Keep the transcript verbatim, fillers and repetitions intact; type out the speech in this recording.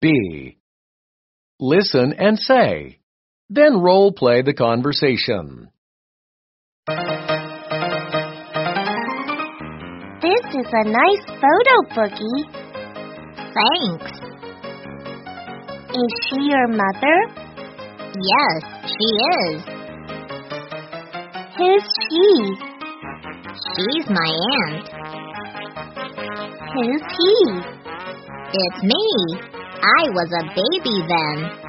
B. Listen and say. Then role play the conversation. This is a nice photo, Boogie. Thanks. Is she your mother? Yes, she is. Who's she? She's my aunt. Who's he? It's me. I was a baby then.